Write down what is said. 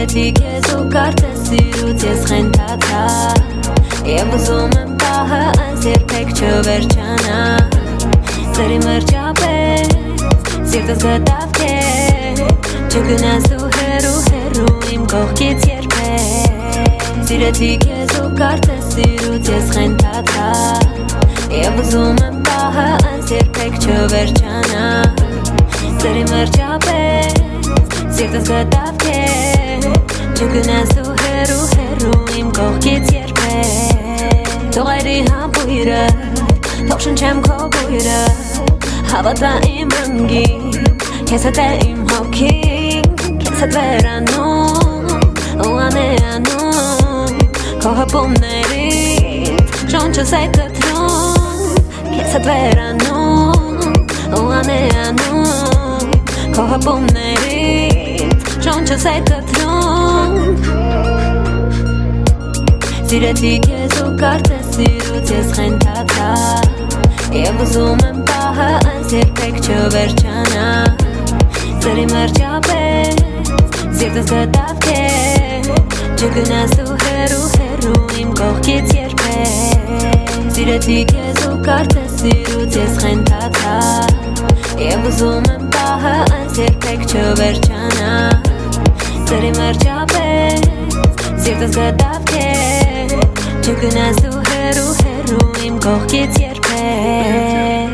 Սիրեցի քեզ ու կարծես սիրուց ես խենթացա Եվ ուզում եմ պահը այս երբեք չվերջանա Սերի մրջապես սիրտս գտավ քեզ Չգնաս ու հեռու իմ կողքից երբեք Սիրեցի քեզ ու կարծես սիրուց ես խենթացա Եվ ուզում եմ պահը այս երբեք չվերջանա Սերի մրջապես Սիրտս գտավ քեզ Չգնաս ու հեռու իմ կողքից երբեք Թողերի համբույրը Թող շնչեմ քո բույրը Հավատա իմ ընգին Քեզ հետ է իմ հոգին Քեզ հետ վերանում ու անեանում Քո հպումներիդ Շոնչս է կտրում Քեզ հետ վերանում ու անեանում Քո հպումներիդ Շոնչս է կտրում Սիրեցի քեզ ու կարծես սիրուց ես խենթացա Եվ ուզում եմ պահը այս երբեք չվերջանա Սերի մրջապես Սիրտս գտավ քեզ Չգնաս ու հեռու իմ կողքից երբեք Սիրեցի քեզ ու կարծես սիրուց ես խենթացա Եվ ուզում եմ պահը այս երբեք չվերջանա Սերի մրջապես Սիրտս գտավ քեզ Չգնաս ու հեռու իմ կողքից երբեք